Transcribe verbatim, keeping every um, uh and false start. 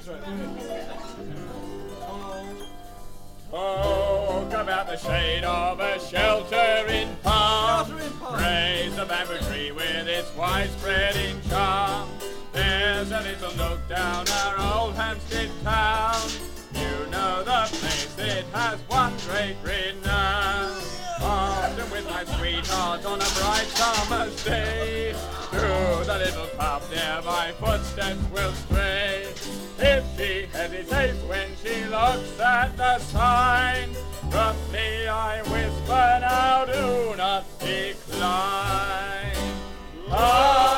Talk about the shade of a sheltering palm. Praise the bamboo tree with its widespreading charm. There's a little nook down our old Hampstead town. You know the place, it has one great renown. Often with my sweetheart on a bright summer's day, to the little pub there my footsteps will stray. If she hesitates when she looks at the sign, roughly I whisper, now do not decline. Ah!